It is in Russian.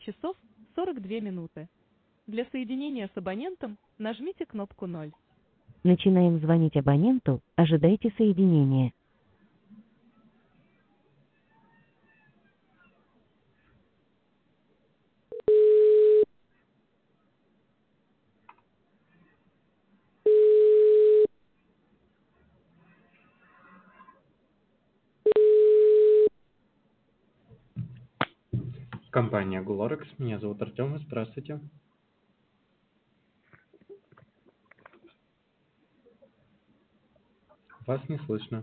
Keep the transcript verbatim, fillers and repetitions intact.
часов сорок две минуты. Для соединения с абонентом нажмите кнопку ноль. Начинаем звонить абоненту, ожидайте соединения. Компания Глорекс. Меня зовут Артем. Здравствуйте. Вас не слышно.